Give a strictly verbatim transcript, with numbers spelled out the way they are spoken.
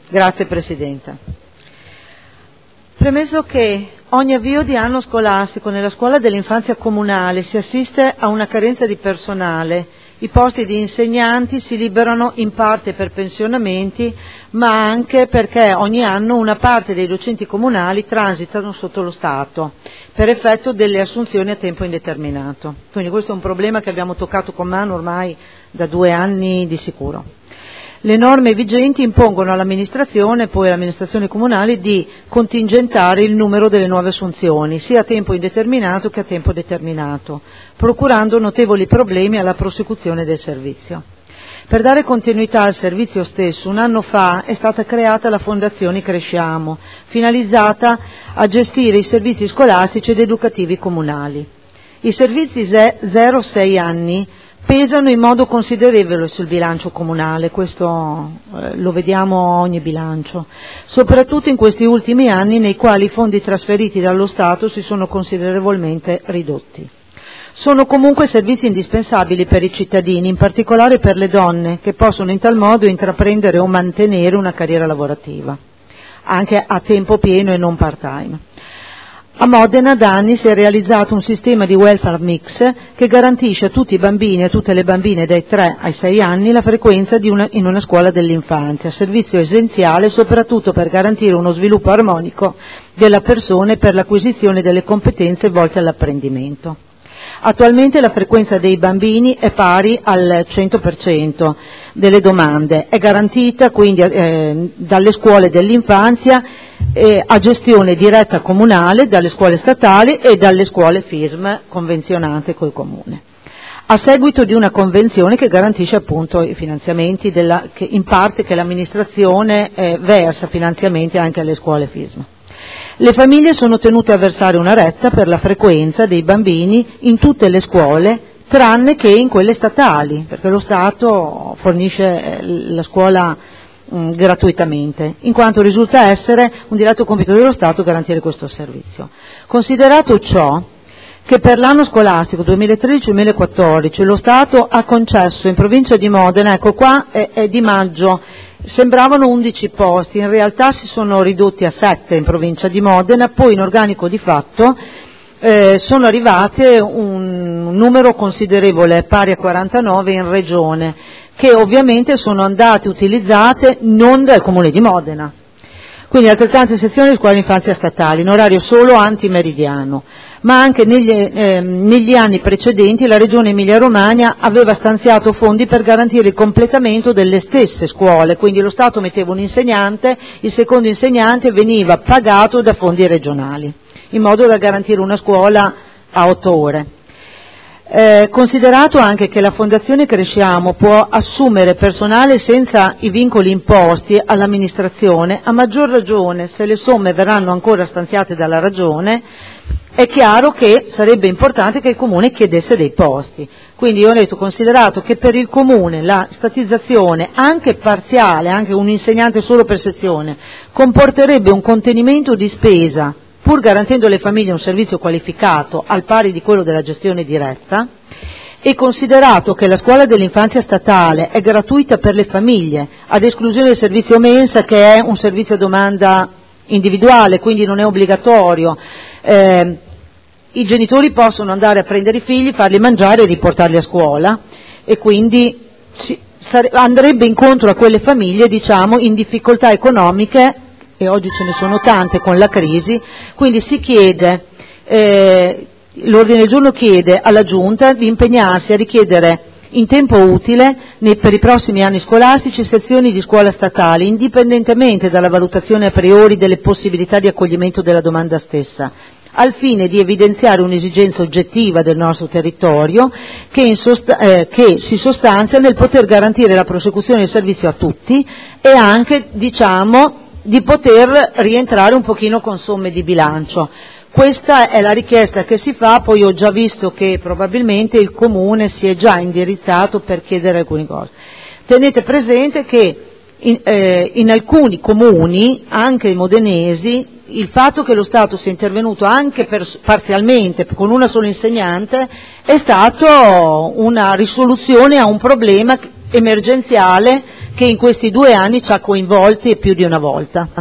Grazie Presidente. Premesso che ogni avvio di anno scolastico nella scuola dell'infanzia comunale si assiste a una carenza di personale, i posti di insegnanti si liberano in parte per pensionamenti, ma anche perché ogni anno una parte dei docenti comunali transitano sotto lo Stato per effetto delle assunzioni a tempo indeterminato. Quindi questo è un problema che abbiamo toccato con mano ormai da due anni di sicuro. Le norme vigenti impongono all'amministrazione e poi all'amministrazione comunale di contingentare il numero delle nuove assunzioni, sia a tempo indeterminato che a tempo determinato, procurando notevoli problemi alla prosecuzione del servizio. Per dare continuità al servizio stesso, un anno fa è stata creata la Fondazione Cresciamo, finalizzata a gestire i servizi scolastici ed educativi comunali. I servizi zero sei anni pesano in modo considerevole sul bilancio comunale, questo eh, lo vediamo a ogni bilancio, soprattutto in questi ultimi anni nei quali i fondi trasferiti dallo Stato si sono considerevolmente ridotti. Sono comunque servizi indispensabili per i cittadini, in particolare per le donne, che possono in tal modo intraprendere o mantenere una carriera lavorativa, anche a tempo pieno e non part-time. A Modena da anni si è realizzato un sistema di welfare mix che garantisce a tutti i bambini e a tutte le bambine dai tre ai sei anni la frequenza di una, in una scuola dell'infanzia, servizio essenziale soprattutto per garantire uno sviluppo armonico della persona e per l'acquisizione delle competenze volte all'apprendimento. Attualmente la frequenza dei bambini è pari al cento per cento delle domande, è garantita quindi eh, dalle scuole dell'infanzia eh, a gestione diretta comunale, dalle scuole statali e dalle scuole F I S M convenzionate col Comune, a seguito di una convenzione che garantisce appunto i finanziamenti della, che in parte che l'amministrazione eh, versa finanziamenti anche alle scuole F I S M. Le famiglie sono tenute a versare una retta per la frequenza dei bambini in tutte le scuole, tranne che in quelle statali, perché lo Stato fornisce la scuola mh, gratuitamente, in quanto risulta essere un diretto compito dello Stato garantire questo servizio. Considerato ciò, che per l'anno scolastico duemilatredici duemilaquattordici lo Stato ha concesso in provincia di Modena, ecco qua è, è di maggio, sembravano undici posti, in realtà si sono ridotti a sette in provincia di Modena, poi in organico di fatto eh, sono arrivate un numero considerevole, pari a quarantanove in regione, che ovviamente sono andate utilizzate non dal Comune di Modena. Quindi altrettante sezioni di scuole infanzia statali, in orario solo antimeridiano, ma anche negli, eh, negli anni precedenti la Regione Emilia-Romagna aveva stanziato fondi per garantire il completamento delle stesse scuole, quindi lo Stato metteva un insegnante, il secondo insegnante veniva pagato da fondi regionali, in modo da garantire una scuola a otto ore. Eh, considerato anche che la Fondazione Cresciamo può assumere personale senza i vincoli imposti all'amministrazione, a maggior ragione se le somme verranno ancora stanziate dalla Regione, è chiaro che sarebbe importante che il Comune chiedesse dei posti. Quindi io ho detto, considerato che per il Comune la statizzazione, anche parziale, anche un insegnante solo per sezione, comporterebbe un contenimento di spesa, pur garantendo alle famiglie un servizio qualificato al pari di quello della gestione diretta, e considerato che la scuola dell'infanzia statale è gratuita per le famiglie, ad esclusione del servizio mensa, che è un servizio a domanda individuale, quindi non è obbligatorio, eh, i genitori possono andare a prendere i figli, farli mangiare e riportarli a scuola, e quindi si, sare, andrebbe incontro a quelle famiglie, diciamo, in difficoltà economiche, e oggi ce ne sono tante con la crisi, quindi si chiede, eh, l'ordine del giorno chiede alla Giunta di impegnarsi a richiedere in tempo utile nei, per i prossimi anni scolastici sezioni di scuola statali, indipendentemente dalla valutazione a priori delle possibilità di accoglimento della domanda stessa, al fine di evidenziare un'esigenza oggettiva del nostro territorio che, in sost- eh, che si sostanzia nel poter garantire la prosecuzione del servizio a tutti e anche, diciamo, di poter rientrare un pochino con somme di bilancio. Questa è la richiesta che si fa, poi ho già visto che probabilmente il Comune si è già indirizzato per chiedere alcune cose. Tenete presente che in, eh, in alcuni comuni, anche i modenesi, il fatto che lo Stato sia intervenuto anche per, parzialmente con una sola insegnante è stato una risoluzione a un problema emergenziale che in questi due anni ci ha coinvolti più di una volta.